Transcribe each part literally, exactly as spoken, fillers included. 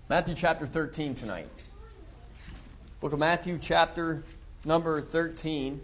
Matthew chapter thirteen tonight. Book of Matthew chapter number thirteen.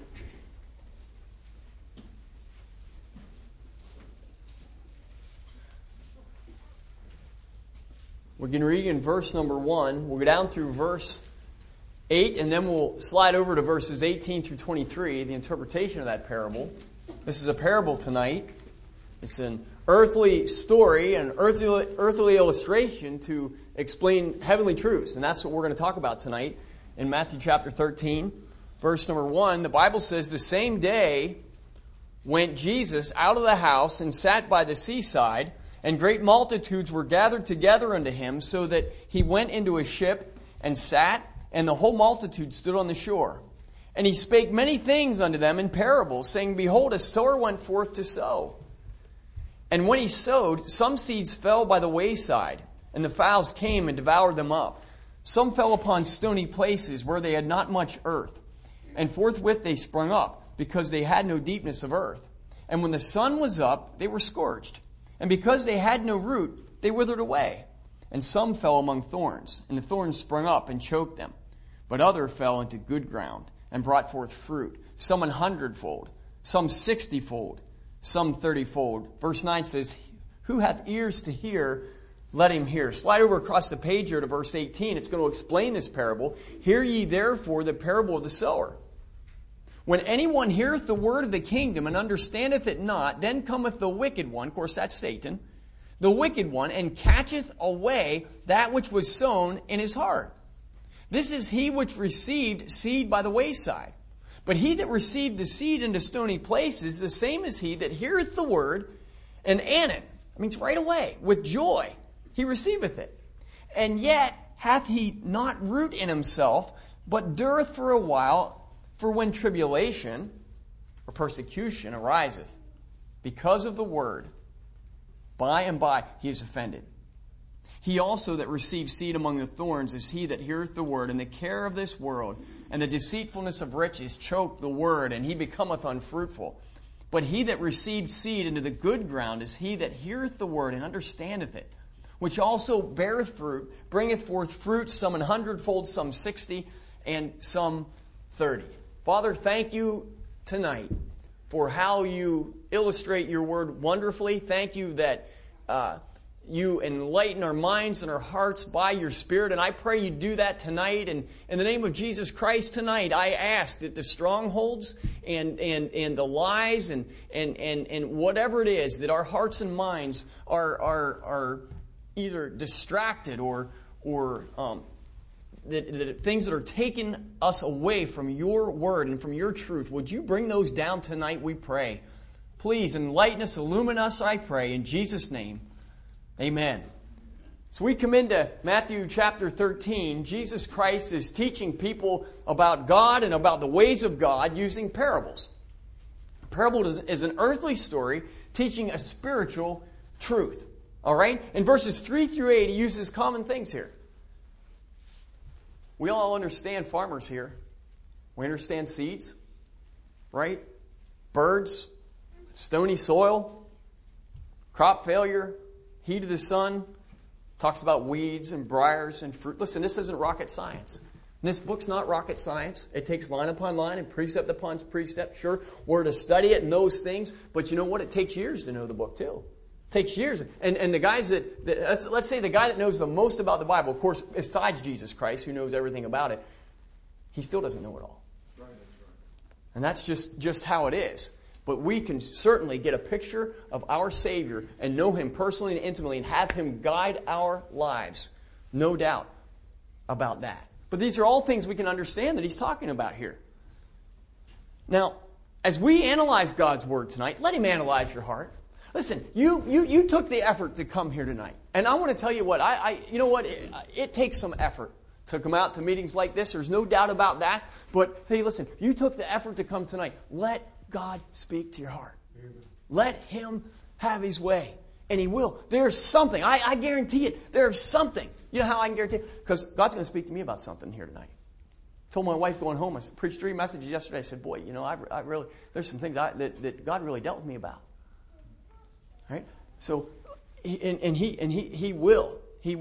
We're going to read in verse number one. We'll go down through verse eight, and then we'll slide over to verses eighteen through twenty-three, the interpretation of that parable. This is a parable tonight. It's an earthly story, an earthly, earthly illustration to explain heavenly truths. And that's what we're going to talk about tonight in Matthew chapter thirteen. Verse number one, the Bible says, "The same day went Jesus out of the house and sat by the seaside, and great multitudes were gathered together unto him, so that he went into a ship and sat, and the whole multitude stood on the shore. And he spake many things unto them in parables, saying, Behold, a sower went forth to sow. And when he sowed, some seeds fell by the wayside, and the fowls came and devoured them up. Some fell upon stony places where they had not much earth. And forthwith they sprung up, because they had no deepness of earth. And when the sun was up, they were scorched. And because they had no root, they withered away. And some fell among thorns, and the thorns sprung up and choked them. But other fell into good ground, and brought forth fruit, some an hundredfold, some sixtyfold, some thirtyfold." Verse nine says, "Who hath ears to hear, let him hear." Slide over across the page here to verse eighteen. It's going to explain this parable. "Hear ye therefore the parable of the sower. When anyone heareth the word of the kingdom and understandeth it not, then cometh the wicked one," of course that's Satan, "the wicked one, and catcheth away that which was sown in his heart. This is he which received seed by the wayside. But he that received the seed into stony places, the same is he that heareth the word, and anon," that means right away, with joy, he receiveth it. "And yet hath he not root in himself, but dureth for a while, for when tribulation," or persecution, "ariseth because of the word, by and by he is offended. He also that receives seed among the thorns is he that heareth the word, and the care of this world, and the deceitfulness of riches choke the word, and he becometh unfruitful. But he that received seed into the good ground is he that heareth the word, and understandeth it, which also beareth fruit, bringeth forth fruit, some an hundredfold, some sixty, and some thirty." Father, thank you tonight for how you illustrate your word wonderfully. Thank you that uh, you enlighten our minds and our hearts by your Spirit. And I pray you do that tonight. And in the name of Jesus Christ tonight, I ask that the strongholds and, and, and the lies and, and, and, and whatever it is, that our hearts and minds are, are, are either distracted or, or um, that, that things that are taking us away from your word and from your truth, would you bring those down tonight, we pray. Please enlighten us, illumine us, I pray, in Jesus' name. Amen. So we come into Matthew chapter thirteen. Jesus Christ is teaching people about God and about the ways of God using parables. A parable is, is an earthly story teaching a spiritual truth. All right? In verses three through eight, he uses common things here. We all understand farmers here. We understand seeds, right? Birds, stony soil, crop failure, heat of the sun. Talks about weeds and briars and fruit. Listen, this isn't rocket science. And this book's not rocket science. It takes line upon line and precept upon precept. Sure, we're to study it and those things. But you know what? It takes years to know the book, too. It takes years. And, and the guys that, that let's, let's say the guy that knows the most about the Bible, of course, besides Jesus Christ, who knows everything about it, he still doesn't know it all. Right, that's right. And that's just, just how it is. But we can certainly get a picture of our Savior and know Him personally and intimately and have Him guide our lives. No doubt about that. But these are all things we can understand that He's talking about here. Now, as we analyze God's Word tonight, let Him analyze your heart. Listen, you you you took the effort to come here tonight. And I want to tell you what, I, I you know what, it, it takes some effort to come out to meetings like this. There's no doubt about that. But hey, listen, you took the effort to come tonight. Let God speak to your heart. Amen. Let Him have His way. And He will. There's something. I, I guarantee it. There's something. You know how I can guarantee it? Because God's going to speak to me about something here tonight. I told my wife going home, I preached three messages yesterday. I said, boy, you know, I, I really, there's some things I, that, that God really dealt with me about. Right? So, and, and he and he he will. He will.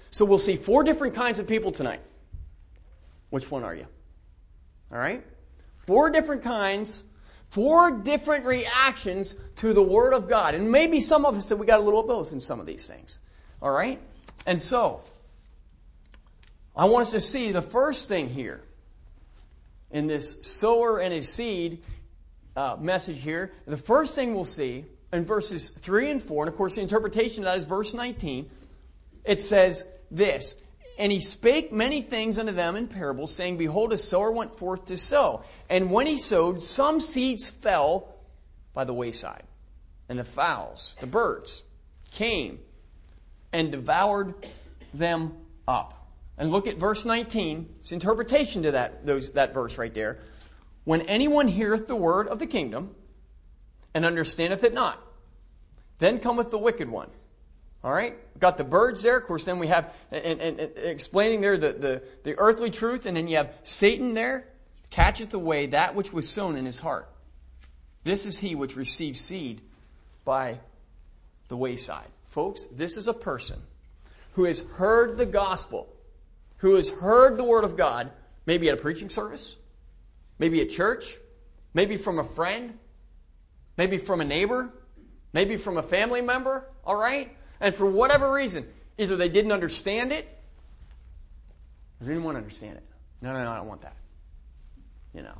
So we'll see four different kinds of people tonight. Which one are you? All right? Four different kinds, four different reactions to the Word of God. And maybe some of us said we got a little of both in some of these things. All right? And so, I want us to see the first thing here in this sower and his seed uh, message here. The first thing we'll see in verses three and four, and of course the interpretation of that is verse nineteen. It says this, "And he spake many things unto them in parables, saying, Behold, a sower went forth to sow. And when he sowed, some seeds fell by the wayside. And the fowls, the birds, came and devoured them up." And look at verse nineteen. It's interpretation to that, those, that verse right there. "When anyone heareth the word of the kingdom, and understandeth it not, then cometh the wicked one." All right? Got the birds there. Of course, then we have, and, and, and explaining there the, the, the earthly truth, and then you have Satan there, "catcheth away that which was sown in his heart. This is he which receives seed by the wayside." Folks, this is a person who has heard the gospel, who has heard the word of God, maybe at a preaching service, maybe at church, maybe from a friend, maybe from a neighbor, maybe from a family member, all right? And for whatever reason, either they didn't understand it, or they didn't want to understand it. No, no, no, I don't want that. You know.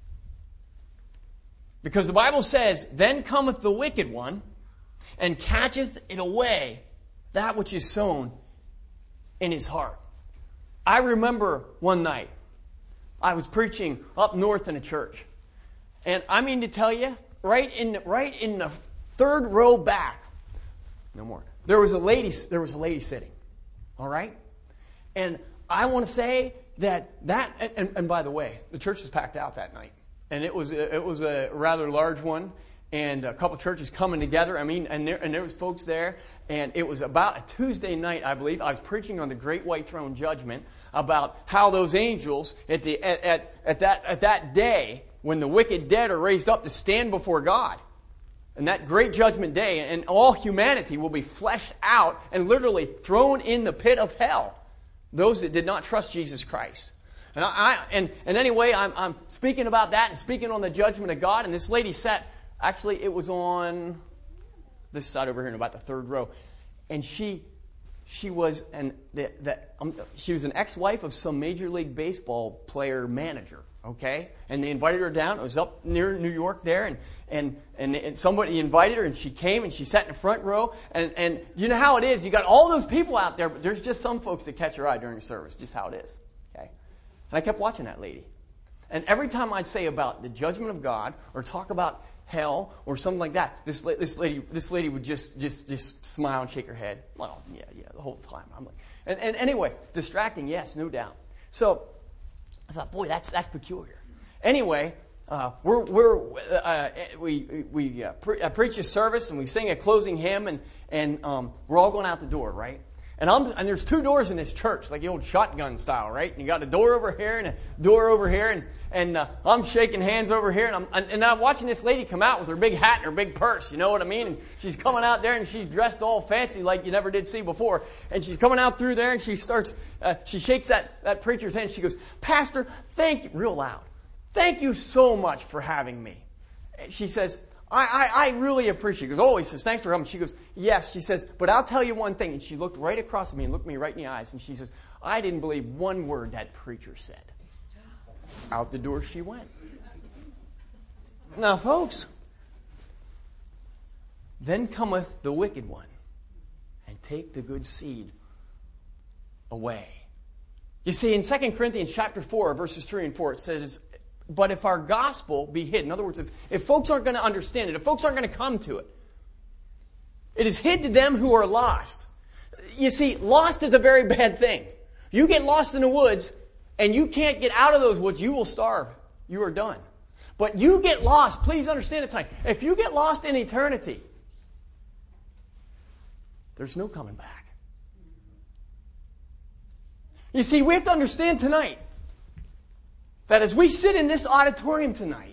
Because the Bible says, "Then cometh the wicked one, and catcheth it away, that which is sown in his heart." I remember one night, I was preaching up north in a church. And I mean to tell you, right in, right in the third row back, no more, there was a lady, there was a lady sitting. All right? And I want to say that that, and, and by the way, the church was packed out that night. And it was, it was a rather large one. And a couple churches coming together. I mean, and there, and there was folks there. And it was about a Tuesday night, I believe. I was preaching on the Great White Throne Judgment about how those angels at the at, at, at that at that day when the wicked dead are raised up to stand before God. And that great judgment day, and all humanity will be fleshed out and literally thrown in the pit of hell. Those that did not trust Jesus Christ. And I and, and anyway, I'm I'm speaking about that and speaking on the judgment of God. And this lady sat. Actually, it was on this side over here in about the third row, and she, she was an the, the, um, she was an ex-wife of some Major League Baseball player manager. Okay, and they invited her down. It was up near New York there, and and and, and somebody invited her, and she came and she sat in the front row. And and you know how it is. You got all those people out there, but there's just some folks that catch your eye during the service. Just how it is. Okay, and I kept watching that lady, and every time I'd say about the judgment of God or talk about hell or something like that, this this lady this lady would just just just smile and shake her head. Well, yeah, yeah, the whole time. I'm like, and, and anyway, distracting, yes, no doubt. So I thought, boy, that's that's peculiar. Anyway, uh, we're we're uh, we we uh, pre- uh, preach a service and we sing a closing hymn, and and um, we're all going out the door, right? And I'm and there's two doors in this church, like the old shotgun style, right? And you got a door over here and a door over here, and and uh, I'm shaking hands over here, and I'm and, and I'm watching this lady come out with her big hat and her big purse, you know what I mean? And she's coming out there, and she's dressed all fancy like you never did see before, and she's coming out through there, and she starts, uh, she shakes that that preacher's hand. She goes, "Pastor, thank you," real loud. "Thank you so much for having me." And she says, I, I, I really appreciate it. He goes, "Oh," he says, "thanks for coming." She goes, "Yes." She says, "But I'll tell you one thing." And she looked right across at me and looked me right in the eyes. And she says, "I didn't believe one word that preacher said." Out the door she went. Now, folks, then cometh the wicked one and take the good seed away. You see, in Second Corinthians chapter four, verses three and four, it says, "But if our gospel be hid," in other words, if, if folks aren't going to understand it, if folks aren't going to come to it, "it is hid to them who are lost." You see, lost is a very bad thing. You get lost in the woods, and you can't get out of those woods, you will starve. You are done. But you get lost, please understand it tonight. If you get lost in eternity, there's no coming back. You see, we have to understand tonight that as we sit in this auditorium tonight,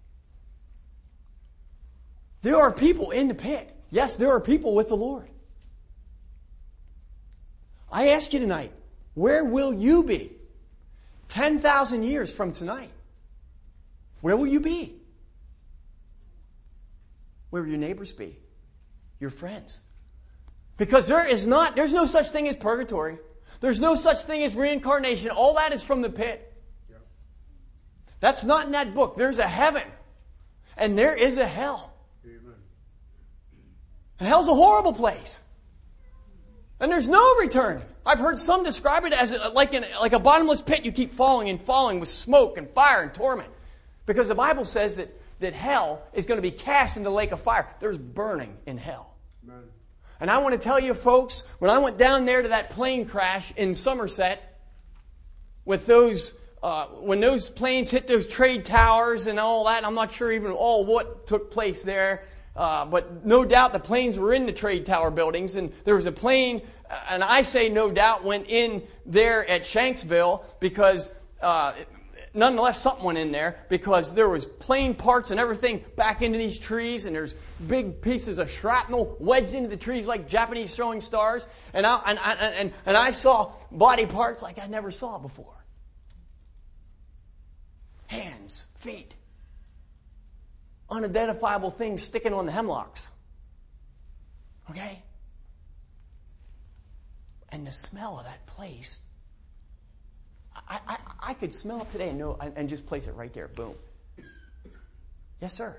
there are people in the pit. Yes, there are people with the Lord. I ask you tonight, where will you be ten thousand years from tonight? Where will you be? Where will your neighbors be? Your friends? Because there is not, there's no such thing as purgatory. There's no such thing as reincarnation. All that is from the pit. Yep. That's not in that book. There's a heaven. And there is a hell. Amen. And hell's a horrible place. And there's no return. I've heard some describe it as a, like, an, like a bottomless pit. You keep falling and falling with smoke and fire and torment. Because the Bible says that, that hell is going to be cast into the lake of fire. There's burning in hell. Amen. And I want to tell you, folks, when I went down there to that plane crash in Somerset, with those, uh, when those planes hit those trade towers and all that, I'm not sure even all what took place there, uh, but no doubt the planes were in the trade tower buildings, and there was a plane, and I say no doubt, went in there at Shanksville because, uh, nonetheless, something went in there because there was plane parts and everything back into these trees, and there's big pieces of shrapnel wedged into the trees like Japanese throwing stars. And I, and, and, and I saw body parts like I never saw before. Hands, feet, unidentifiable things sticking on the hemlocks. Okay? And the smell of that place, I, I, I could smell it today and know and just place it right there. Boom. Yes, sir.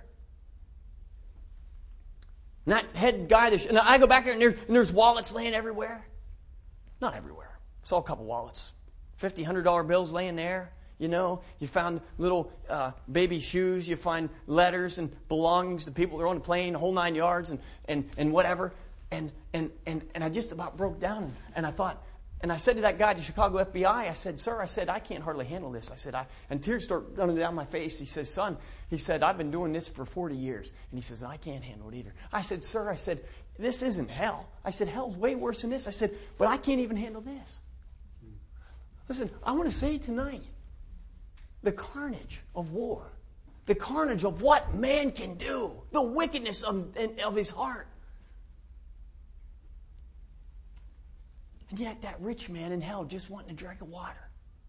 And that head guy, and I go back there and there's, and there's wallets laying everywhere. Not everywhere. Saw a couple wallets. fifty, one hundred dollar bills laying there. You know, you found little uh, baby shoes. You find letters and belongings to people that are on the plane, the whole nine yards and, and, and whatever. And, and, and, and I just about broke down. And I thought, and I said to that guy at the Chicago F B I, I said, sir, I said, I can't hardly handle this. I said, I, and tears start running down my face. He says, son, he said, I've been doing this for forty years. And he says, I can't handle it either. I said, sir, I said, this isn't hell. I said, hell's way worse than this. I said, but I can't even handle this. Listen, I want to say tonight, the carnage of war, the carnage of what man can do, the wickedness of, of his heart. And yet that rich man in hell just wanting a drink of water.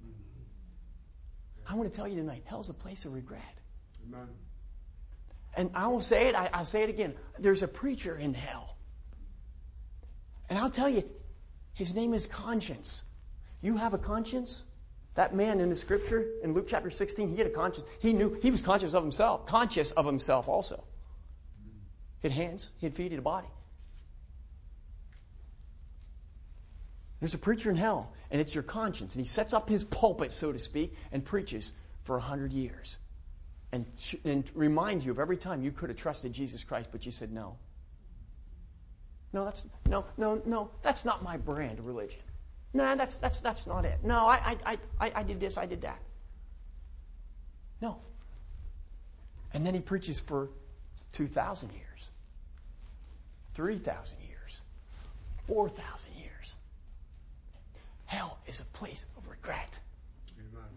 I want to tell you tonight, hell's a place of regret. Amen. And I will say it, I, I'll say it again. There's a preacher in hell. And I'll tell you, his name is conscience. You have a conscience? That man in the scripture, in Luke chapter sixteen, he had a conscience. He knew, he was conscious of himself, conscious of himself also. He had hands, he had feet, he had a body. There's a preacher in hell, and it's your conscience. And he sets up his pulpit, so to speak, and preaches for a hundred years. And, and reminds you of every time you could have trusted Jesus Christ, but you said no. No, that's no, no, no, that's not my brand of religion. No, that's that's that's not it. No, I I I I did this, I did that. No. And then he preaches for two thousand years, three thousand years, four thousand years. Hell is a place of regret. Amen.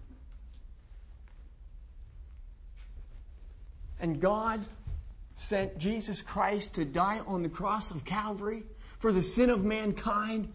And God sent Jesus Christ to die on the cross of Calvary for the sin of mankind.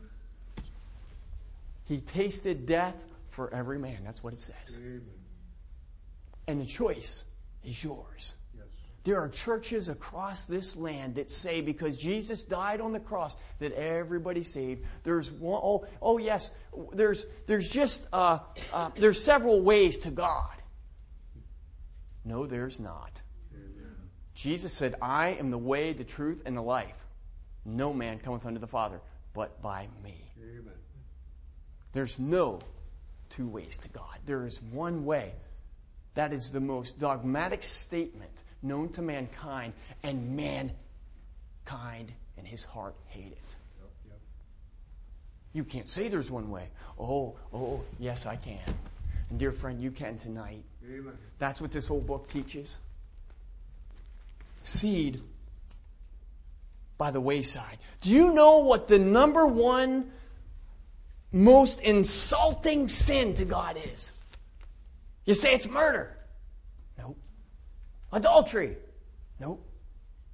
He tasted death for every man. That's what it says. Amen. And the choice is yours. Yes. There are churches across this land that say because Jesus died on the cross that everybody's saved. There's one, oh, oh yes, there's there's just uh, uh, there's several ways to God. No, there's not. Amen. Jesus said, "I am the way, the truth, and the life. No man cometh unto the Father but by me." Amen. There's no two ways to God. There is one way. That is the most dogmatic statement known to mankind, and mankind in his heart hate it. Yep, yep. You can't say there's one way. Oh, oh, yes, I can. And dear friend, you can tonight. Amen. That's what this whole book teaches. Seed by the wayside. Do you know what the number one most insulting sin to God is? You say it's murder. Nope. Adultery. Nope.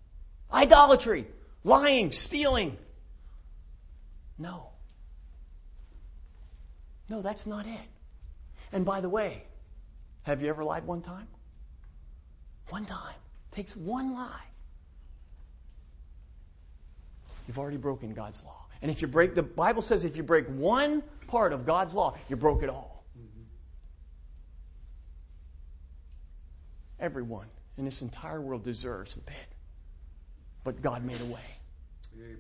Idolatry. Lying. Stealing. No. No, that's not it. And by the way, have you ever lied one time? One time. It takes one lie. You've already broken God's law. And if you break, the Bible says if you break one part of God's law, you broke it all. Mm-hmm. Everyone in this entire world deserves the pit. But God made a way. Amen.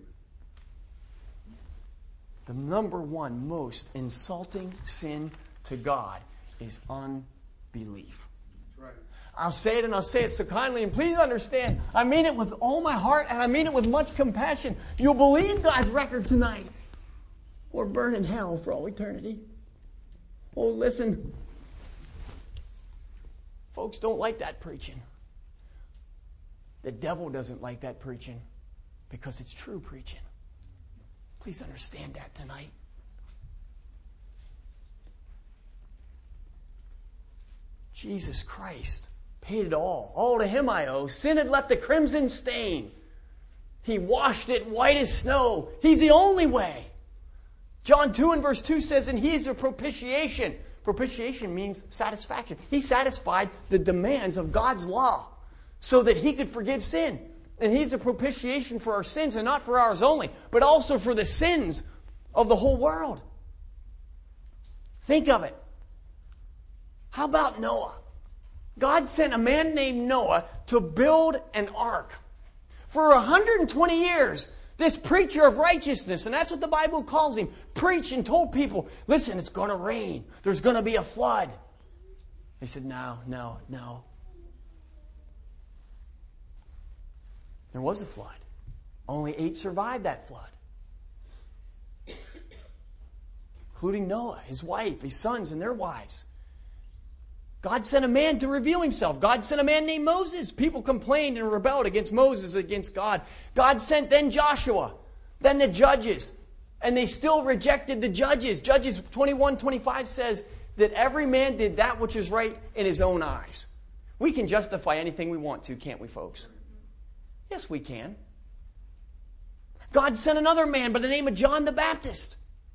The number one most insulting sin to God is unbelief. That's right. I'll say it and I'll say it so kindly, and please understand, I mean it with all my heart and I mean it with much compassion. You'll believe God's record tonight or burn in hell for all eternity. Oh, listen. Folks don't like that preaching. The devil doesn't like that preaching because it's true preaching. Please understand that tonight. Jesus Christ paid it all. All to Him I owe. Sin had left a crimson stain. He washed it white as snow. He's the only way. John two and verse two says, and He is a propitiation. Propitiation means satisfaction. He satisfied the demands of God's law so that He could forgive sin. And He's a propitiation for our sins, and not for ours only, but also for the sins of the whole world. Think of it. How about Noah? God sent a man named Noah to build an ark. For one hundred twenty years, this preacher of righteousness, and that's what the Bible calls him, preached and told people, listen, it's going to rain. There's going to be a flood. They said, no, no, no. There was a flood. Only eight survived that flood. Including Noah, his wife, his sons, and their wives. God sent a man to reveal Himself. God sent a man named Moses. People complained and rebelled against Moses, against God. God sent then Joshua, then the judges. And they still rejected the judges. Judges twenty-one twenty-five says that every man did that which is right in his own eyes. We can justify anything we want to, can't we, folks? Yes, we can. God sent another man by the name of John the Baptist.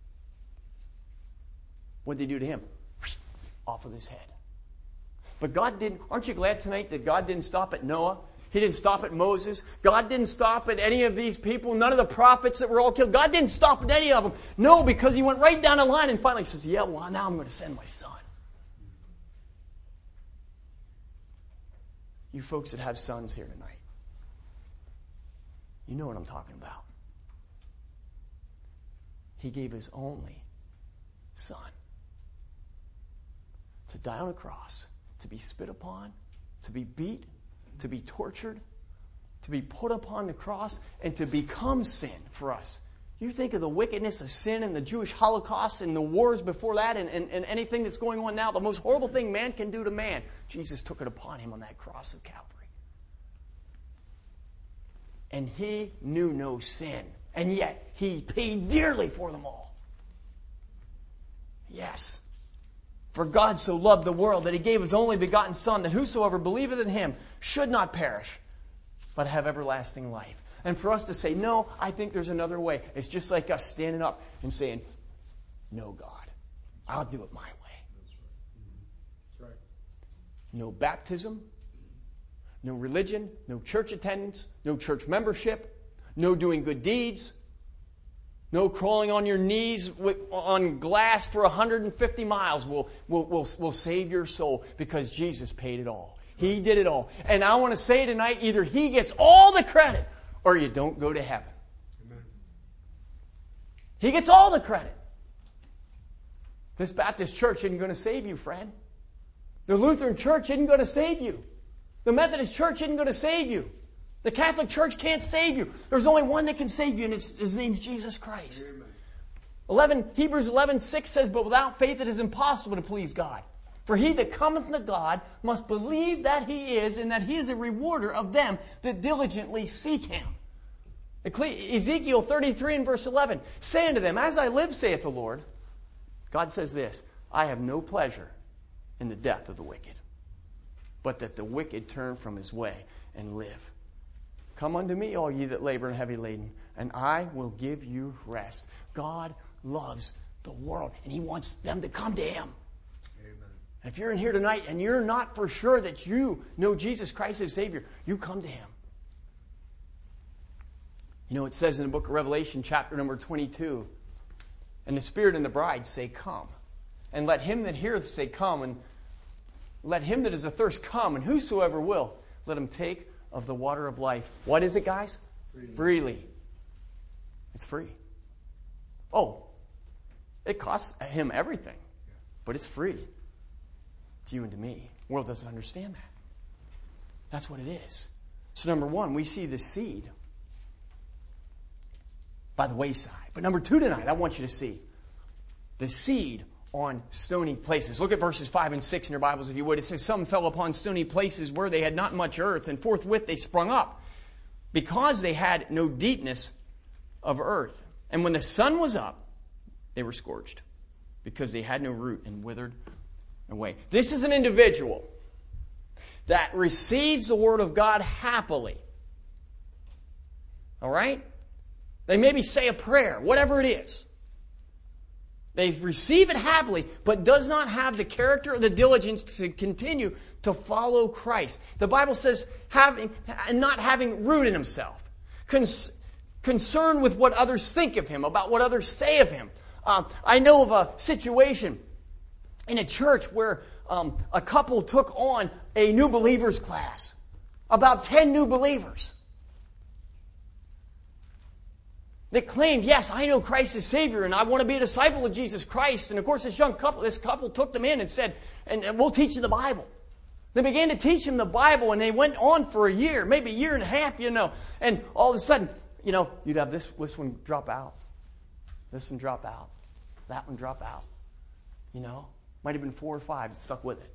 What did they do to him? Off with his head. But God didn't, aren't you glad tonight that God didn't stop at Noah? He didn't stop at Moses. God didn't stop at any of these people. None of the prophets that were all killed. God didn't stop at any of them. No, because He went right down the line and finally says, yeah, well, now I'm going to send my Son. You folks that have sons here tonight, you know what I'm talking about. He gave His only Son to die on a cross, to be spit upon, to be beat, to be tortured, to be put upon the cross, and to become sin for us. You think of the wickedness of sin and the Jewish Holocaust and the wars before that and, and, and anything that's going on now, the most horrible thing man can do to man, Jesus took it upon Him on that cross of Calvary. And He knew no sin, and yet He paid dearly for them all. Yes. For God so loved the world that He gave His only begotten Son, that whosoever believeth in Him should not perish, but have everlasting life. And for us to say, no, I think there's another way. It's just like us standing up and saying, no, God, I'll do it my way. That's right. That's right. No baptism, no religion, no church attendance, no church membership, no doing good deeds, no crawling on your knees with, on glass for one hundred fifty miles will, will, will, will save your soul, because Jesus paid it all. He did it all. And I want to say tonight, either He gets all the credit or you don't go to heaven. Amen. He gets all the credit. This Baptist church isn't going to save you, friend. The Lutheran church isn't going to save you. The Methodist church isn't going to save you. The Catholic Church can't save you. There's only one that can save you, and it's, His name's Jesus Christ. eleven, Hebrews eleven six says, but without faith it is impossible to please God. For he that cometh to God must believe that He is, and that He is a rewarder of them that diligently seek Him. Ezekiel thirty-three and verse eleven, say unto them, as I live, saith the Lord, God says this, I have no pleasure in the death of the wicked, but that the wicked turn from his way and live. Come unto me, all ye that labor and heavy laden, and I will give you rest. God loves the world. And he wants them to come to him. Amen. And if you're in here tonight and you're not for sure that you know Jesus Christ as Savior, you come to him. You know, it says in the book of Revelation, chapter number twenty-two, and the Spirit and the bride say, come. And let him that heareth say, come. And let him that is athirst come. And whosoever will, let him take of the water of life. What is it, guys? Freely. Freely. It's free. Oh, it costs him everything. But it's free to you and to me. The world doesn't understand that. That's what it is. So number one, we see the seed by the wayside. But number two tonight, I want you to see the seed on stony places. Look at verses five and six in your Bibles, if you would. It says, some fell upon stony places where they had not much earth, and forthwith they sprung up, because they had no deepness of earth. And when the sun was up, they were scorched, because they had no root and withered away. This is an individual that receives the Word of God happily. All right? They maybe say a prayer, whatever it is. They receive it happily, but does not have the character or the diligence to continue to follow Christ. The Bible says having and not having root in himself. Cons- concerned with what others think of him, about what others say of him. Uh, I know of a situation in a church where um, a couple took on a new believers class. About ten new believers. That claimed, yes, I know Christ is Savior and I want to be a disciple of Jesus Christ. And of course, this young couple, this couple took them in and said, and, and we'll teach you the Bible. They began to teach them the Bible, and they went on for a year, maybe a year and a half, you know. And all of a sudden, you know, you'd have this, this one drop out. This one drop out. That one drop out. You know, might have been four or five that stuck with it.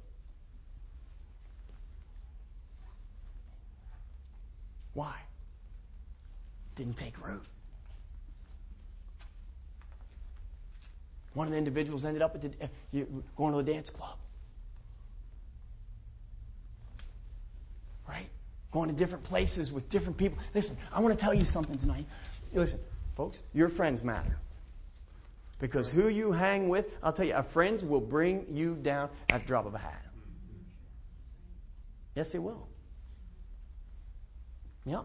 Why? Didn't take root. One of the individuals ended up at the, uh, going to the dance club. Right? Going to different places with different people. Listen, I want to tell you something tonight. Listen, folks, your friends matter. Because who you hang with, I'll tell you, our friends will bring you down at the drop of a hat. Yes, they will. Yep.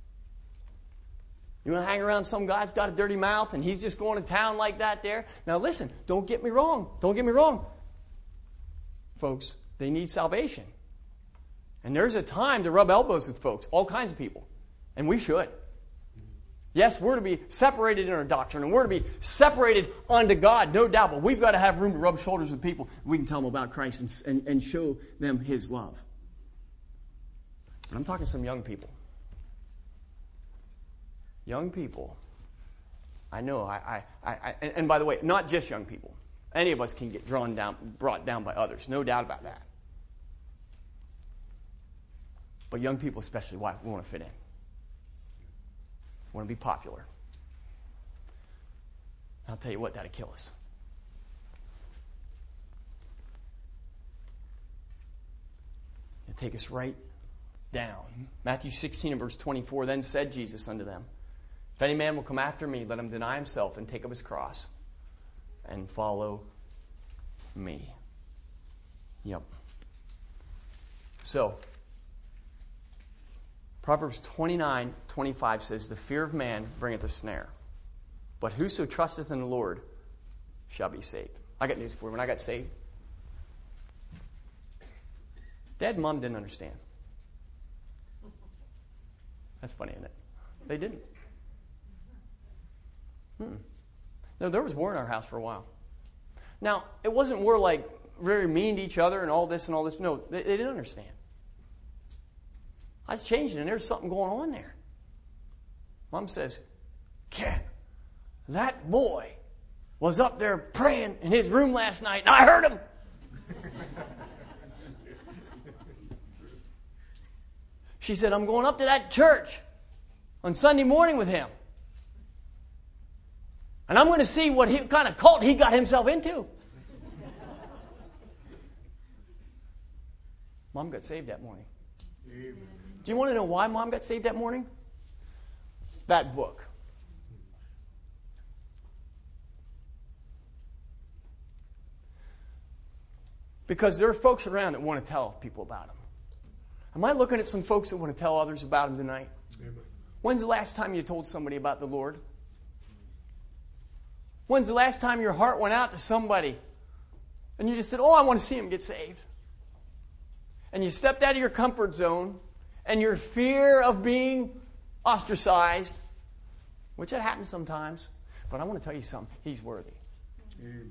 You want to hang around some guy that's got a dirty mouth and he's just going to town like that there? Now listen, don't get me wrong. Don't get me wrong. Folks, they need salvation. And there's a time to rub elbows with folks, all kinds of people. And we should. Yes, we're to be separated in our doctrine, and we're to be separated unto God, no doubt. But we've got to have room to rub shoulders with people. We can tell them about Christ and, and, and show them His love. But I'm talking to some young people. Young people. I know, I, I, I, and, and by the way, not just young people. Any of us can get drawn down, brought down by others. No doubt about that. But young people especially, why? We want to fit in. We want to be popular. I'll tell you what, that'll kill us. It'll take us right down. Matthew sixteen and verse twenty-four, then said Jesus unto them, if any man will come after me, let him deny himself and take up his cross and follow me. Yep. So, Proverbs twenty-nine twenty-five says, the fear of man bringeth a snare, but whoso trusteth in the Lord shall be saved. I got news for you. When I got saved, Dad and Mom didn't understand. That's funny, isn't it? They didn't. Hmm. No, there was war in our house for a while. Now, it wasn't war like very mean to each other and all this and all this. No, they, they didn't understand. I was changing, and there's something going on there. Mom says, Ken, that boy was up there praying in his room last night, and I heard him. She said, I'm going up to that church on Sunday morning with him. And I'm going to see what he, kind of cult he got himself into. Mom got saved that morning. Amen. Do you want to know why Mom got saved that morning? That book. Because there are folks around that want to tell people about him. Am I looking at some folks that want to tell others about him tonight? Amen. When's the last time you told somebody about the Lord? When's the last time your heart went out to somebody and you just said, oh, I want to see him get saved? And you stepped out of your comfort zone and your fear of being ostracized, which that happens sometimes, but I want to tell you something. He's worthy. Amen.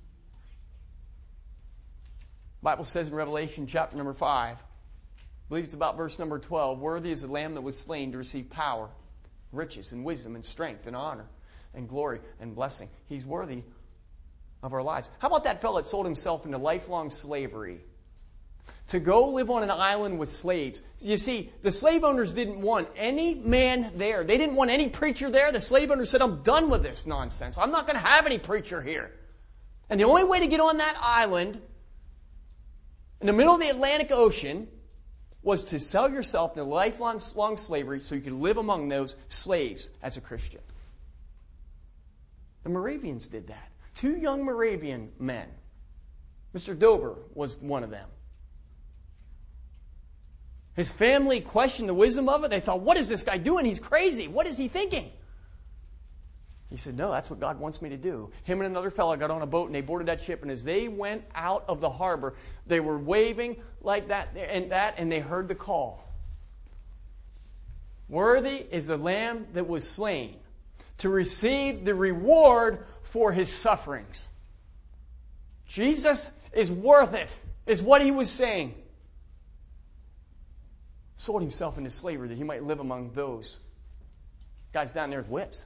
The Bible says in Revelation chapter number five, I believe it's about verse number twelve, worthy is the Lamb that was slain to receive power, riches, and wisdom, and strength, and honor, and glory, and blessing. He's worthy of our lives. How about that fellow that sold himself into lifelong slavery to go live on an island with slaves? You see, the slave owners didn't want any man there. They didn't want any preacher there. The slave owners said, I'm done with this nonsense. I'm not going to have any preacher here. And the only way to get on that island in the middle of the Atlantic Ocean was to sell yourself into lifelong long slavery so you could live among those slaves as a Christian. The Moravians did that. Two young Moravian men. Mister Dober was one of them. His family questioned the wisdom of it. They thought, what is this guy doing? He's crazy. What is he thinking? He said, no, that's what God wants me to do. Him and another fellow got on a boat and they boarded that ship. And as they went out of the harbor, they were waving like that and that, and they heard the call. Worthy is the Lamb that was slain to receive the reward for his sufferings. Jesus is worth it, is what he was saying. Sold himself into slavery that he might live among those guys down there with whips.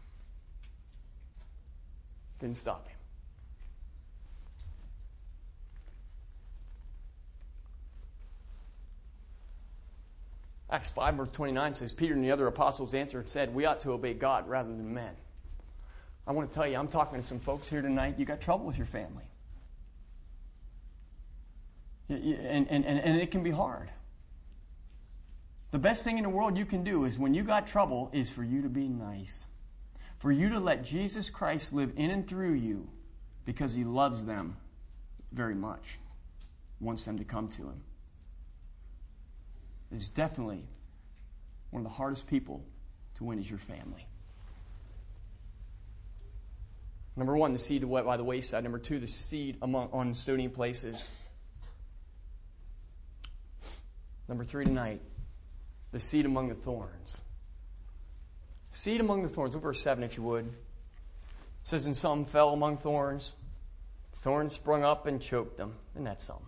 Didn't stop him. Acts five, verse twenty-nine says, Peter and the other apostles answered and said, we ought to obey God rather than men. I want to tell you, I'm talking to some folks here tonight, you got trouble with your family. And, and, and, and it can be hard. The best thing in the world you can do is when you got trouble is for you to be nice. For you to let Jesus Christ live in and through you because he loves them very much. Wants them to come to him. It's definitely one of the hardest people to win is your family. Number one, the seed by the wayside. Number two, the seed among, on stony places. Number three tonight, the seed among the thorns. Seed among the thorns. Look at verse seven, if you would. It says, and some fell among thorns. Thorns sprung up and choked them. Isn't that something?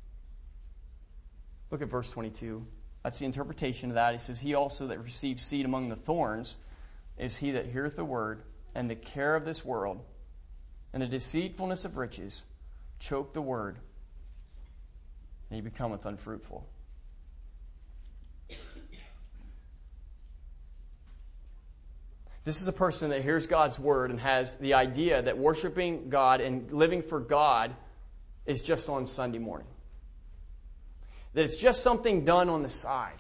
Look at verse twenty-two. That's the interpretation of that. He says, he also that receives seed among the thorns is he that heareth the word, and the care of this world, and the deceitfulness of riches, choke the word, and he becometh unfruitful. This is a person that hears God's word and has the idea that worshiping God and living for God is just on Sunday morning. That it's just something done on the side.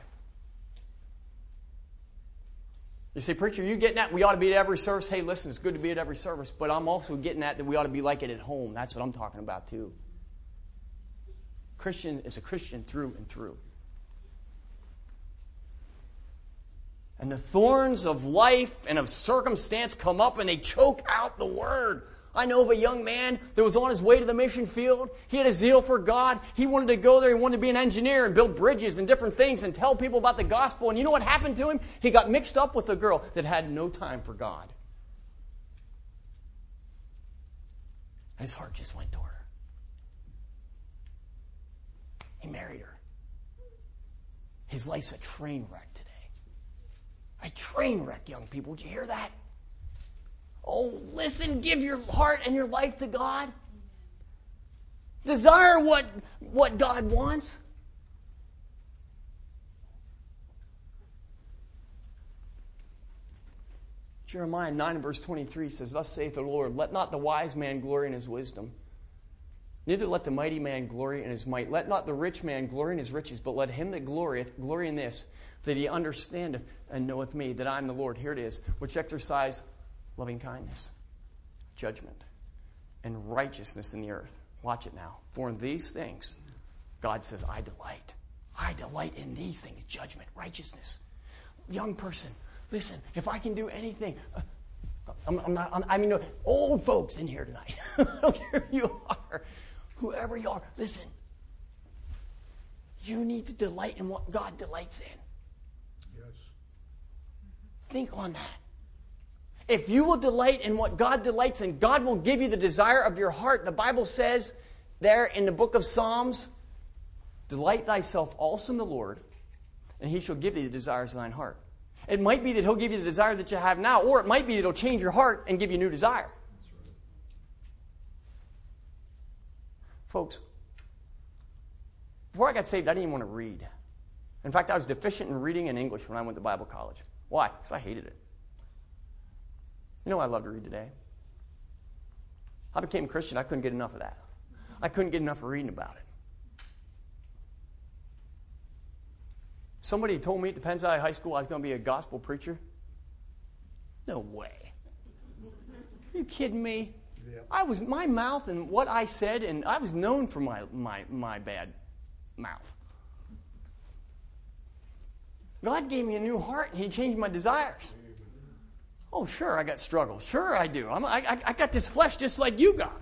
You say, preacher, you getting at we ought to be at every service? Hey, listen, it's good to be at every service, but I'm also getting at that we ought to be like it at home. That's what I'm talking about too. Christian is a Christian through and through. And the thorns of life and of circumstance come up and they choke out the word. I know of a young man that was on his way to the mission field. He had a zeal for God. He wanted to go there. He wanted to be an engineer and build bridges and different things and tell people about the gospel. And you know what happened to him? He got mixed up with a girl that had no time for God. His heart just went toward her. He married her. His life's a train wreck today. A train wreck, young people. Did you hear that? Oh, listen, give your heart and your life to God. Desire what, what God wants. Jeremiah nine verse twenty-three says, thus saith the Lord, let not the wise man glory in his wisdom, neither let the mighty man glory in his might. Let not the rich man glory in his riches, but let him that glorieth glory in this, that he understandeth and knoweth me, that I am the Lord. Here it is, which exercise loving kindness, judgment, and righteousness in the earth. Watch it now. For in these things, God says, I delight. I delight in these things, judgment, righteousness. Young person, listen, if I can do anything, uh, I'm, I'm not, I'm, I mean, old folks in here tonight, I don't care who you are, whoever you are, listen, you need to delight in what God delights in. Yes. Think on that. If you will delight in what God delights in, God will give you the desire of your heart. The Bible says there in the book of Psalms, delight thyself also in the Lord, and he shall give thee the desires of thine heart. It might be that he'll give you the desire that you have now, or it might be that he'll change your heart and give you a new desire. That's right. Folks, before I got saved, I didn't even want to read. In fact, I was deficient in reading and English when I went to Bible college. Why? Because I hated it. You know what I love to read today? I became a Christian. I couldn't get enough of that. I couldn't get enough of reading about it. Somebody told me at the Penn Valley High School I was going to be a gospel preacher. No way. Are you kidding me? Yeah. I was my mouth and what I said, and I was known for my my my bad mouth. God gave me a new heart, and he changed my desires. Oh, sure, I got struggles. Sure, I do. I'm, I, I got this flesh just like you got.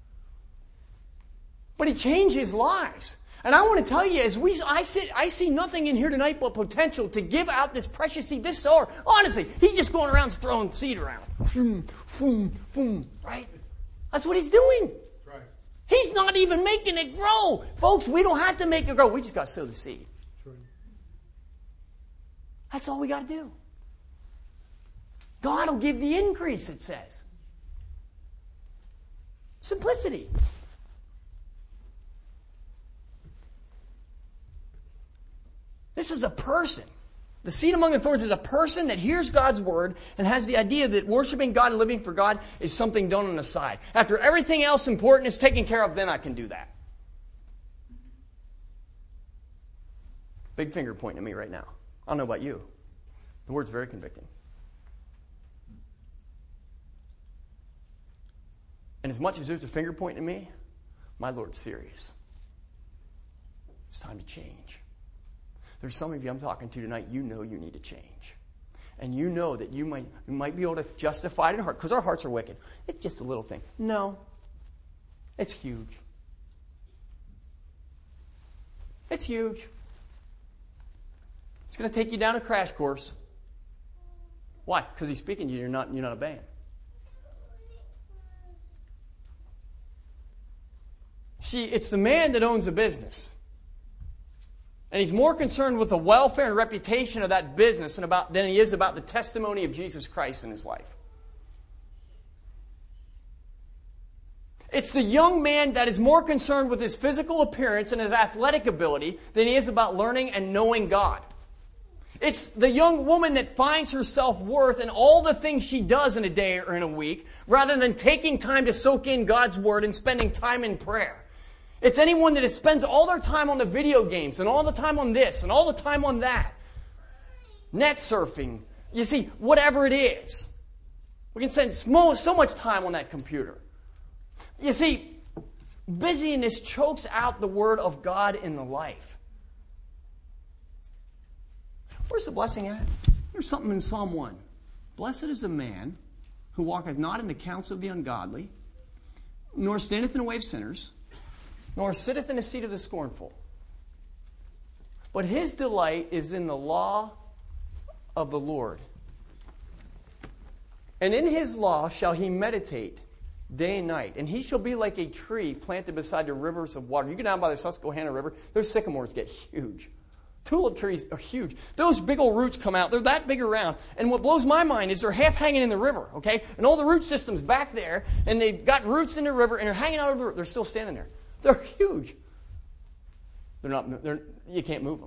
But he changed his lives. And I want to tell you, as we, I sit, I see nothing in here tonight but potential to give out this precious seed. This sower, honestly, he's just going around throwing seed around. Foom, foom, foom, right? That's what he's doing. Right. He's not even making it grow. Folks, we don't have to make it grow. We just got to sow the seed. Right. That's all we got to do. God will give the increase, it says. Simplicity. This is a person. The seed among the thorns is a person that hears God's word and has the idea that worshiping God and living for God is something done on the side. After everything else important is taken care of, then I can do that. Big finger pointing at me right now. I don't know about you. The word's very convicting. And as much as there's a finger pointing at me, my Lord's serious. It's time to change. There's some of you I'm talking to tonight, you know you need to change. And you know that you might, you might be able to justify it in heart, because our hearts are wicked. It's just a little thing. No. It's huge. It's huge. It's going to take you down a crash course. Why? Because he's speaking to you, you're not, you're not obeying. See, it's the man that owns a business. And he's more concerned with the welfare and reputation of that business than, about, than he is about the testimony of Jesus Christ in his life. It's the young man that is more concerned with his physical appearance and his athletic ability than he is about learning and knowing God. It's the young woman that finds her self-worth in all the things she does in a day or in a week, rather than taking time to soak in God's word and spending time in prayer. It's anyone that spends all their time on the video games and all the time on this and all the time on that. Net surfing. You see, whatever it is. We can spend so much time on that computer. You see, busyness chokes out the word of God in the life. Where's the blessing at? There's something in Psalm one. Blessed is the man who walketh not in the counsel of the ungodly, nor standeth in the way of sinners, nor sitteth in the seat of the scornful. But his delight is in the law of the Lord. And in his law shall he meditate day and night. And he shall be like a tree planted beside the rivers of water. You go down by the Susquehanna River, those sycamores get huge. Tulip trees are huge. Those big old roots come out. They're that big around. And what blows my mind is they're half hanging in the river, okay? And all the root systems back there, and they've got roots in the river, and they're hanging out over the river. They're still standing there. They're huge. They're not, they're, you can't move them.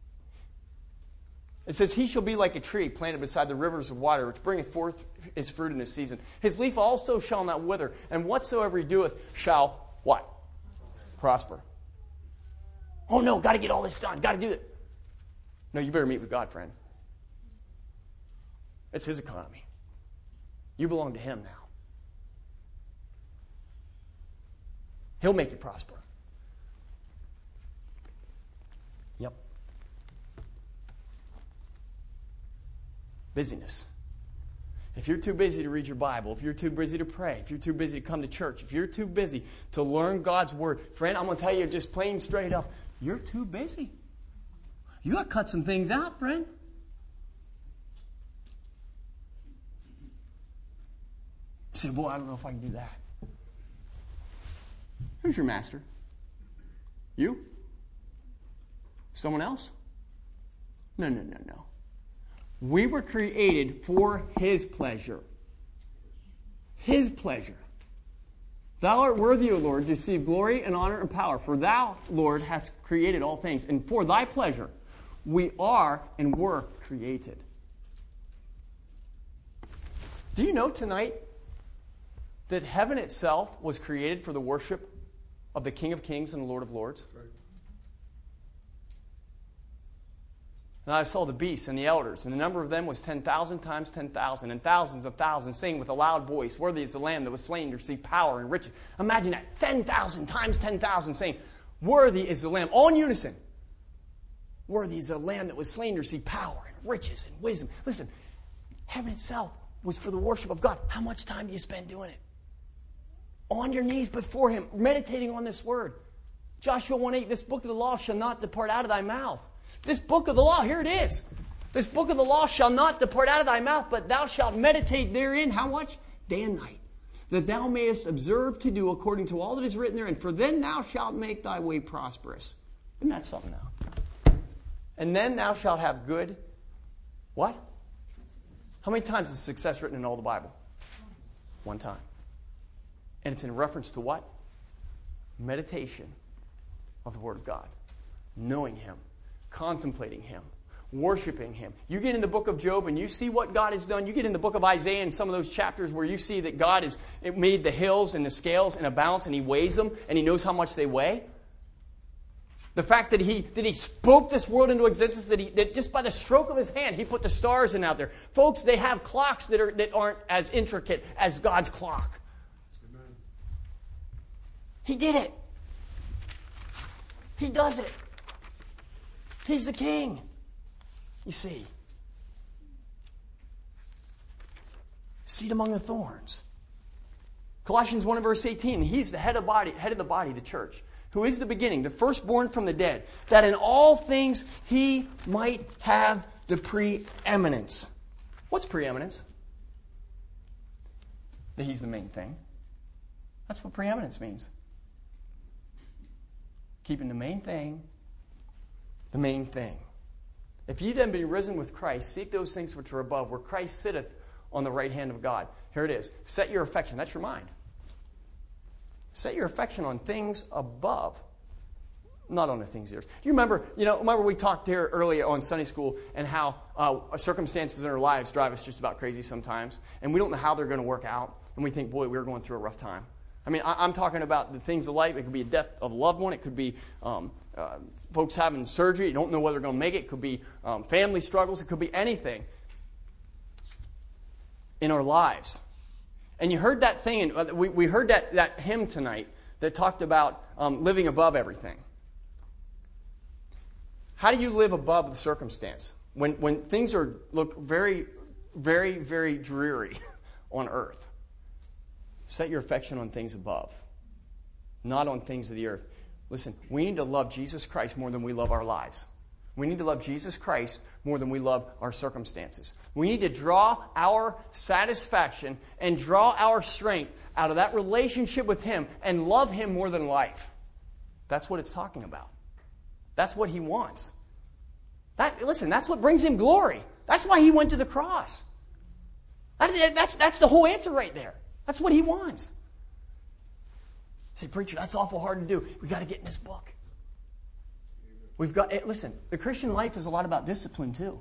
It says, he shall be like a tree planted beside the rivers of water, which bringeth forth his fruit in his season. His leaf also shall not wither, and whatsoever he doeth shall, what? Prosper. Oh no, got to get all this done. Got to do it. No, you better meet with God, friend. It's his economy. You belong to him now. He'll make you prosper. Yep. Busyness. If you're too busy to read your Bible, if you're too busy to pray, if you're too busy to come to church, if you're too busy to learn God's Word, friend, I'm going to tell you just plain straight up, you're too busy. You got to cut some things out, friend. You say, boy, I don't know if I can do that. Who's your master? You? Someone else? No, no, no, no. We were created for His pleasure. His pleasure. Thou art worthy, O Lord, to receive glory and honor and power. For Thou, Lord, hast created all things. And for Thy pleasure, we are and were created. Do you know tonight that heaven itself was created for the worship of the King of Kings and the Lord of Lords? Right. And I saw the beasts and the elders, and the number of them was ten thousand times ten thousand, and thousands of thousands, saying with a loud voice, worthy is the Lamb that was slain to receive power and riches. Imagine that, ten thousand times ten thousand, saying, worthy is the Lamb, all in unison. Worthy is the Lamb that was slain to receive power and riches and wisdom. Listen, heaven itself was for the worship of God. How much time do you spend doing it? On your knees before Him, meditating on this word. Joshua one eight, this book of the law shall not depart out of thy mouth. This book of the law, here it is. This book of the law shall not depart out of thy mouth, but thou shalt meditate therein, how much? Day and night. That thou mayest observe to do according to all that is written therein, for then thou shalt make thy way prosperous. Isn't that something now? And then thou shalt have good, what? How many times is success written in all the Bible? One time. And it's in reference to what? Meditation of the Word of God. Knowing Him. Contemplating Him. Worshiping Him. You get in the book of Job and you see what God has done. You get in the book of Isaiah and some of those chapters where you see that God has made the hills and the scales in a balance and He weighs them and He knows how much they weigh. The fact that He that He spoke this world into existence, that, he, that just by the stroke of His hand He put the stars in out there. Folks, they have clocks that, are, that aren't as intricate as God's clock. Amen. He did it. He does it. He's the King. You see. Seed among the thorns. Colossians one and verse eighteen. He's the head of body, head of the body, the church, who is the beginning, the firstborn from the dead, that in all things He might have the preeminence. What's preeminence? That He's the main thing. That's what preeminence means. Keeping the main thing the main thing. If ye then be risen with Christ, seek those things which are above, where Christ sitteth on the right hand of God. Here it is. Set your affection. That's your mind. Set your affection on things above, not on the things of the earth. Do you remember, you know, remember we talked here earlier on Sunday school and how uh, circumstances in our lives drive us just about crazy sometimes, and we don't know how they're going to work out, and we think, boy, we're going through a rough time. I mean, I, I'm talking about the things of life. It could be a death of a loved one. It could be um, uh, folks having surgery. You don't know whether they're going to make it. It could be um, family struggles. It could be anything in our lives. And you heard that thing, and we, we heard that, that hymn tonight that talked about um, living above everything. How do you live above the circumstance? When, when things are look very, very, very dreary on earth. Set your affection on things above, not on things of the earth. Listen, we need to love Jesus Christ more than we love our lives. We need to love Jesus Christ more than we love our circumstances. We need to draw our satisfaction and draw our strength out of that relationship with Him and love Him more than life. That's what it's talking about. That's what He wants. That, listen, that's what brings Him glory. That's why He went to the cross. That, that's, that's the whole answer right there. That's what He wants. You say, preacher, that's awful hard to do. We've got to get in this book. We've got, listen, the Christian life is a lot about discipline too.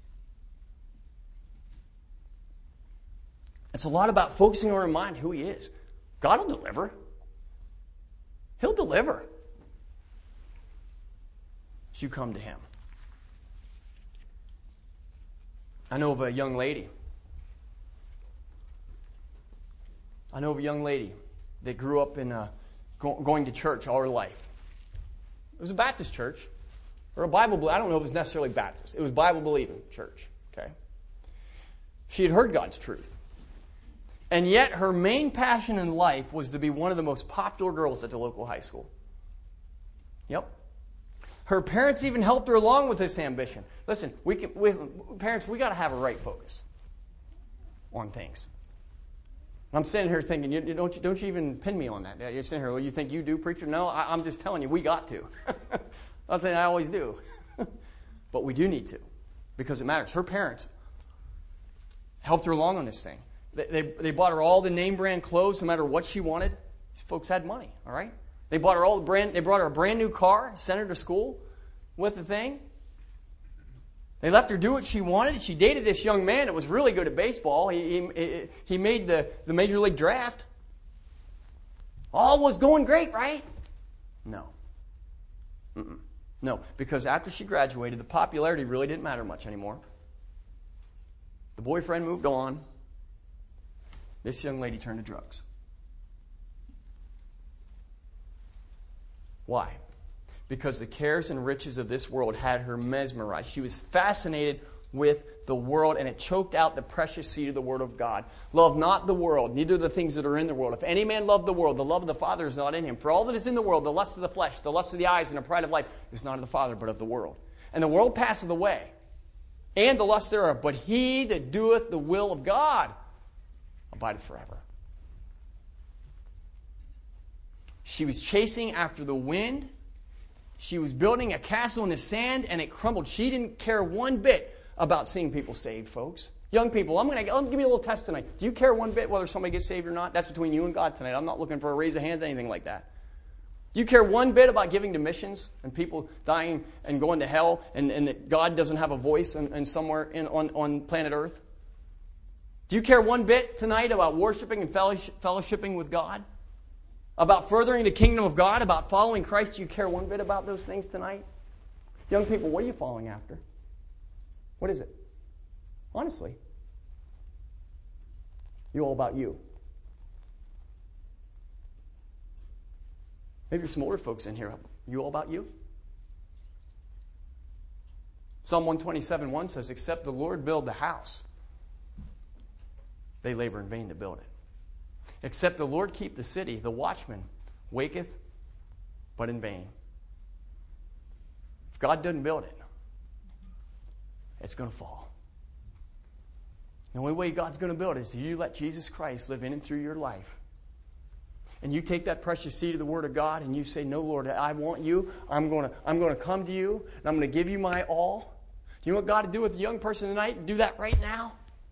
It's a lot about focusing on our mind who He is. God will deliver. He'll deliver. As you come to Him. I know of a young lady. I know of a young lady that grew up in a go, going to church all her life. It was a Baptist church, or a Bible, I don't know if it was necessarily Baptist. It was Bible-believing church, okay? She had heard God's truth. And yet her main passion in life was to be one of the most popular girls at the local high school. Yep. Her parents even helped her along with this ambition. Listen, we can, we, parents, we got to have a right focus on things. I'm sitting here thinking, you, you, don't, you, don't you even pin me on that? You're sitting here, well, you think you do, preacher? No, I, I'm just telling you, we got to. I'm saying I always do. But we do need to, because it matters. Her parents helped her along on this thing. They, they, they bought her all the name brand clothes, no matter what she wanted. These folks had money, all right? They bought her all the brand. They brought her a brand new car, sent her to school with the thing. They left her do what she wanted. She dated this young man that was really good at baseball. He, he, he made the, the major league draft. All was going great, right? No. Mm-mm. No, because after she graduated, the popularity really didn't matter much anymore. The boyfriend moved on. This young lady turned to drugs. Why? Because the cares and riches of this world had her mesmerized. She was fascinated with the world, and it choked out the precious seed of the Word of God. Love not the world, neither the things that are in the world. If any man love the world, the love of the Father is not in him. For all that is in the world, the lust of the flesh, the lust of the eyes, and the pride of life, is not of the Father, but of the world. And the world passeth away, and the lust thereof. But he that doeth the will of God abideth forever. She was chasing after the wind. She was building a castle in the sand, and it crumbled. She didn't care one bit about seeing people saved, folks. Young people, I'm going to give you a little test tonight. Do you care one bit whether somebody gets saved or not? That's between you and God tonight. I'm not looking for a raise of hands, anything like that. Do you care one bit about giving to missions and people dying and going to hell, and, and that God doesn't have a voice in, in somewhere in, on, on planet Earth? Do you care one bit tonight about worshiping and fellowshipping with God? About furthering the kingdom of God? About following Christ? Do you care one bit about those things tonight? Young people, what are you following after? What is it? Honestly. You all about you. Maybe there's some older folks in here. You all about you? Psalm one twenty-seven one says, except the Lord build the house, they labor in vain to build it. Except the Lord keep the city, the watchman waketh, but in vain. If God doesn't build it, it's going to fall. The only way God's going to build it is you let Jesus Christ live in and through your life. And you take that precious seed of the Word of God and you say, no, Lord, I want you. I'm going to, I'm going to come to you, and I'm going to give you my all. Do you know what God would do with the young person tonight? Do that right now.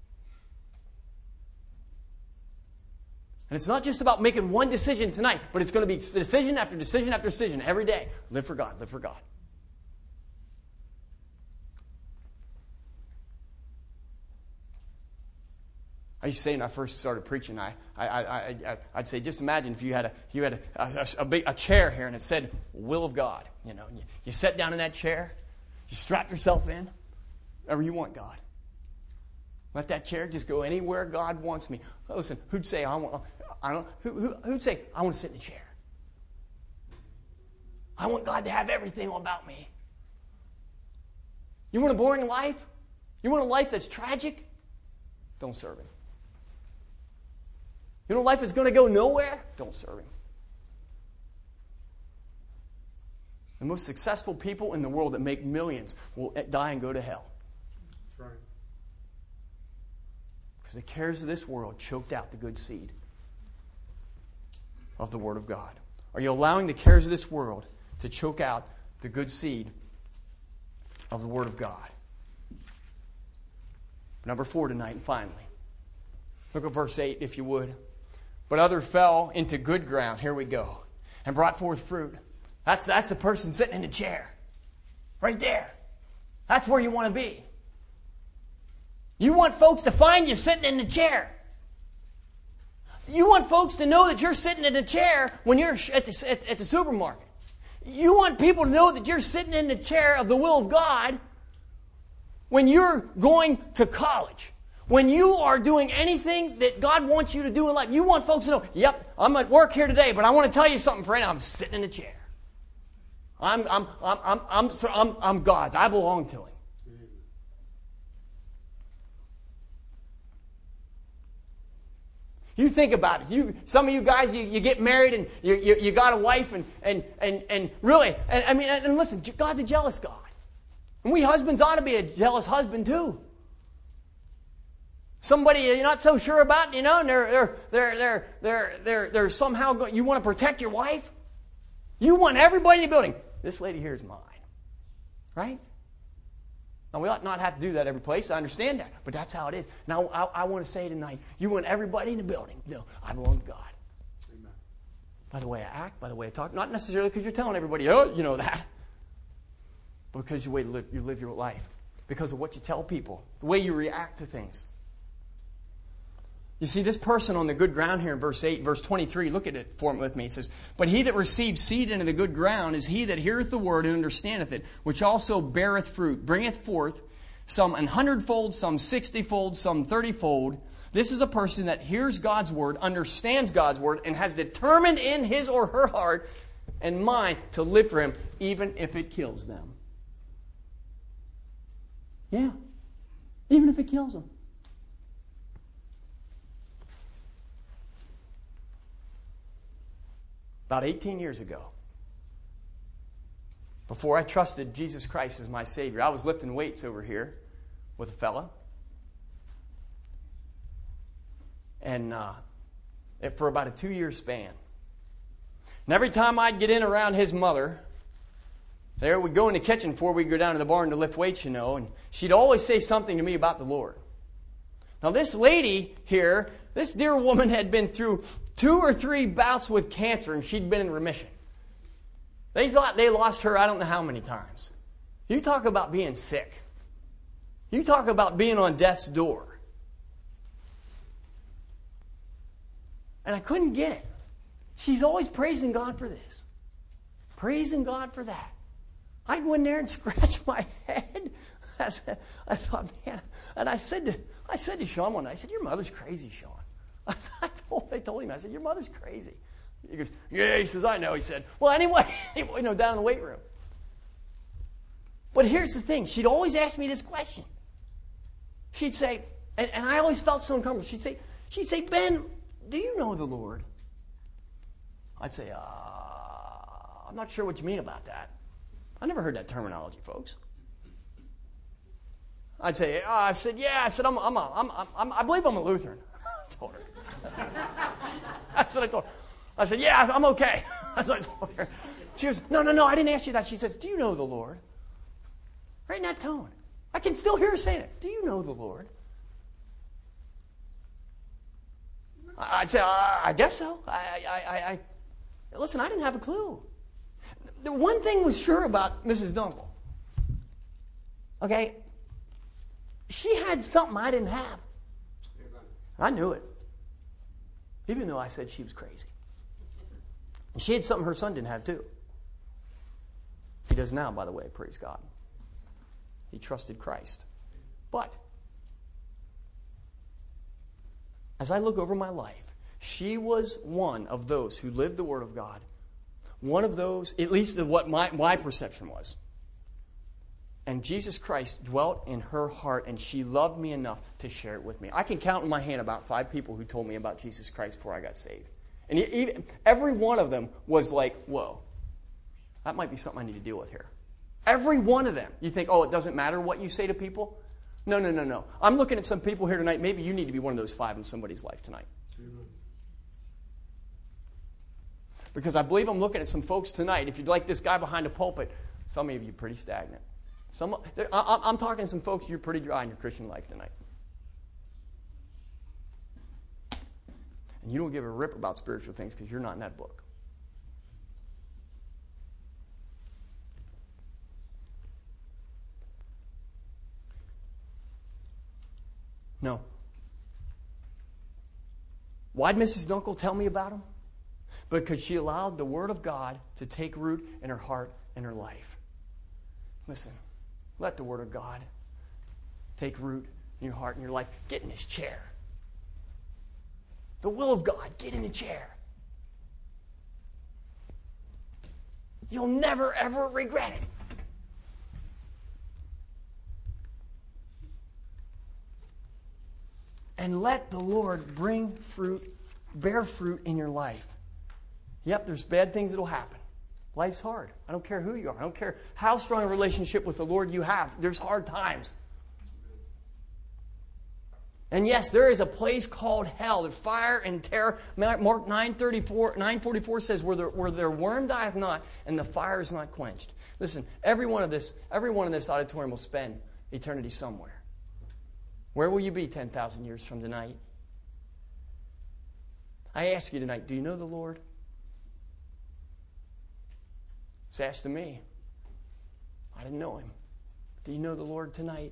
And it's not just about making one decision tonight, but it's going to be decision after decision after decision every day. Live for God, live for God. I used to say when I first started preaching, I, I, I, I, I'd say, just imagine if you had a, you had a, a, a, big, a chair here and it said, will of God. You know, you, you sat down in that chair, you strap yourself in, wherever you want, God. Let that chair just go anywhere God wants me. Listen, who'd say, I want, I don't, who, who, who'd say, I want to sit in a chair? I want God to have everything about me. You want a boring life? You want a life that's tragic? Don't serve Him. You know life is going to go nowhere? Don't serve Him. The most successful people in the world that make millions will die and go to hell. That's right. Because the cares of this world choked out the good seed of the Word of God. Are you allowing the cares of this world to choke out the good seed of the Word of God? Number four tonight, and finally. Look at verse eight, if you would. But other fell into good ground. Here we go. And brought forth fruit. That's, that's a person sitting in a chair. Right there. That's where you want to be. You want folks to find you sitting in the chair. You want folks to know that you're sitting in a chair when you're at the, at, at the supermarket. You want people to know that you're sitting in the chair of the will of God when you're going to college. When you are doing anything that God wants you to do in life, you want folks to know, yep, I'm at work here today, but I want to tell you something, friend. I'm sitting in a chair. I'm, I'm, I'm, I'm, I'm, I'm, I'm God's. I belong to Him. You think about it. You, some of you guys, you, you get married and you, you, you got a wife, and, and, and, and really, and, I mean, and listen, God's a jealous God. And we husbands ought to be a jealous husband too. Somebody you're not so sure about, you know, and they're, they're, they're, they're, they're, they're, they're somehow going, you want to protect your wife? You want everybody in the building. This lady here is mine. Right? Now, we ought not have to do that every place. I understand that. But that's how it is. Now, I, I want to say tonight, you want everybody in the building to know, I belong to God. Amen. By the way I act, by the way I talk. Not necessarily because you're telling everybody, oh, you know that. But because the way you live, you live your life. Because of what you tell people. The way you react to things. You see, this person on the good ground here in verse eight, verse twenty-three, look at it for it with me. It says, but he that receives seed into the good ground is he that heareth the word and understandeth it, which also beareth fruit, bringeth forth some an hundredfold, some sixtyfold, some thirtyfold. This is a person that hears God's word, understands God's word, and has determined in his or her heart and mind to live for Him, even if it kills them. Yeah, even if it kills them. About eighteen years ago, before I trusted Jesus Christ as my Savior, I was lifting weights over here with a fella. And uh, it, for about a two-year span. And every time I'd get in around his mother, there we'd go in the kitchen before we'd go down to the barn to lift weights, you know, and she'd always say something to me about the Lord. Now this lady here, this dear woman had been through two or three bouts with cancer, and she'd been in remission. They thought they lost her I don't know how many times. You talk about being sick. You talk about being on death's door. And I couldn't get it. She's always praising God for this. Praising God for that. I'd go in there and scratch my head. I, said, I thought, man, and I said to I said to Sean one night, I said, your mother's crazy, Sean. I, said, I, told, I told him, I said, your mother's crazy. He goes, yeah, he says, I know. He said, well, anyway, you know, down in the weight room. But here's the thing. She'd always ask me this question. She'd say, and, and I always felt so uncomfortable. She'd say, she'd say, Ben, do you know the Lord? I'd say, uh, I'm not sure what you mean about that. I never heard that terminology, folks. I'd say, uh, I said, yeah. I said, I'm, I'm, a, I'm, I'm, I believe I'm a Lutheran. I told her. That's what I told her. I said, yeah, I'm okay. That's what I told her. She goes, no, no, no, I didn't ask you that. She says, do you know the Lord? Right in that tone. I can still hear her saying it. Do you know the Lord? I'd say, uh, I guess so. I, I, I, I, listen, I didn't have a clue. The one thing was sure about Missus Dunkel. Okay? She had something I didn't have. I knew it. Even though I said she was crazy. And she had something her son didn't have too. He does now, by the way, praise God. He trusted Christ. But as I look over my life, she was one of those who lived the Word of God. One of those, at least what my, my perception was. And Jesus Christ dwelt in her heart, and she loved me enough to share it with me. I can count in my hand about five people who told me about Jesus Christ before I got saved. And even, every one of them was like, whoa, that might be something I need to deal with here. Every one of them. You think, oh, it doesn't matter what you say to people? No, no, no, no. I'm looking at some people here tonight. Maybe you need to be one of those five in somebody's life tonight. Because I believe I'm looking at some folks tonight. If you'd like this guy behind the pulpit, some of you are pretty stagnant. Some, I, I'm talking to some folks, you're pretty dry in your Christian life tonight. And you don't give a rip about spiritual things because you're not in that book. No. Why'd Missus Dunkel tell me about him? Because she allowed the Word of God to take root in her heart and her life. Listen, let the Word of God take root in in your heart and your life, get in this chair. The will of God, get in the chair. You'll never, ever regret it. And let the Lord bring fruit, bear fruit in your life. Yep, there's bad things that will happen. Life's hard. I don't care who you are. I don't care how strong a relationship with the Lord you have. There's hard times. And yes, there is a place called hell. The fire and terror. Mark nine thirty-four, nine forty-four says, where, the, where their worm dieth not, and the fire is not quenched. Listen, every one of this, every one in this auditorium will spend eternity somewhere. Where will you be ten thousand years from tonight? I ask you tonight, do you know the Lord? It's asked to me. I didn't know him. Do you know the Lord tonight?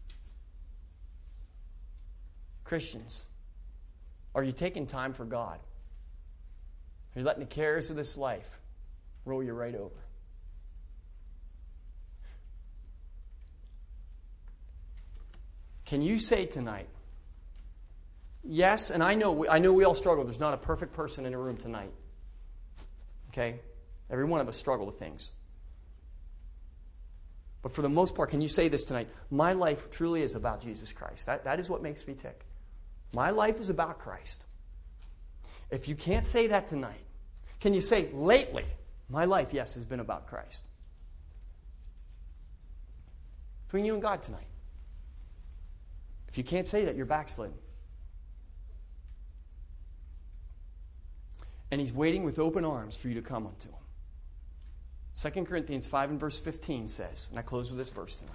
Christians, are you taking time for God? Are you letting the cares of this life roll you right over? Can you say tonight, yes, and I know we, I know we all struggle. There's not a perfect person in the room tonight. Okay? Every one of us struggle with things. But for the most part, can you say this tonight? My life truly is about Jesus Christ. That, that is what makes me tick. My life is about Christ. If you can't say that tonight, can you say, lately, my life, yes, has been about Christ? Between you and God tonight. If you can't say that, you're backslidden. And he's waiting with open arms for you to come unto him. Second Corinthians five and verse fifteen says, and I close with this verse tonight,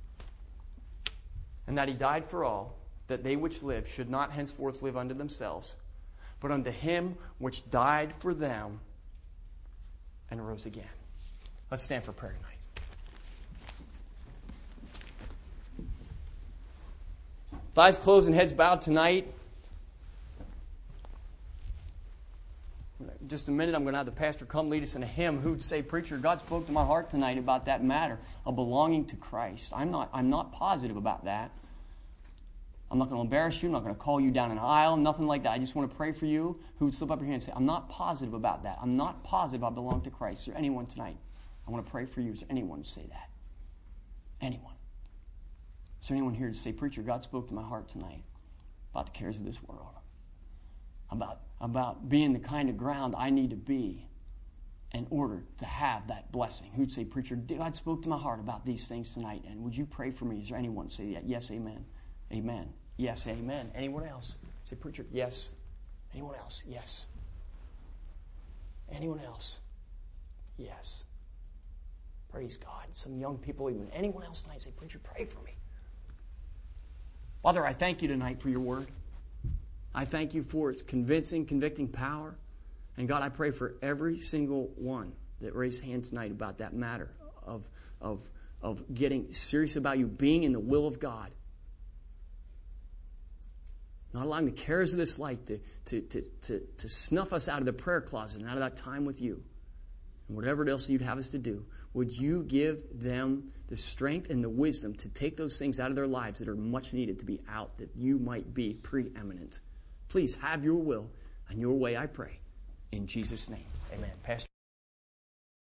and that he died for all, that they which live should not henceforth live unto themselves, but unto him which died for them and rose again. Let's stand for prayer tonight. With eyes closed and heads bowed tonight, in just a minute I'm going to have the pastor come lead us in a hymn. Who'd say, preacher, God spoke to my heart tonight about that matter of belonging to Christ. I'm not, I'm not positive about that. I'm not going to embarrass you. I'm not going to call you down an aisle. Nothing like that. I just want to pray for you who would slip up your hand and say, I'm not positive about that. I'm not positive I belong to Christ. Is there anyone tonight? I want to pray for you. Is there anyone to say that? Anyone? Is there anyone here to say, preacher, God spoke to my heart tonight about the cares of this world? About, about being the kind of ground I need to be in order to have that blessing. Who'd say, preacher, God spoke to my heart about these things tonight, and would you pray for me? Is there anyone to say that? Yes, amen. Amen. Yes, amen. Anyone else? Say, preacher, yes. Anyone else? Yes. Anyone else? Yes. Praise God. Some young people even. Anyone else tonight? Say, preacher, pray for me. Father, I thank you tonight for your word. I thank you for its convincing, convicting power. And God, I pray for every single one that raised hand tonight about that matter of, of, of getting serious about you being in the will of God. Not allowing the cares of this life to, to, to, to, to snuff us out of the prayer closet and out of that time with you. And whatever else you'd have us to do, would you give them the strength and the wisdom to take those things out of their lives that are much needed to be out, that you might be preeminent. Please have your will and your way, I pray. In Jesus' name, amen. Pastor.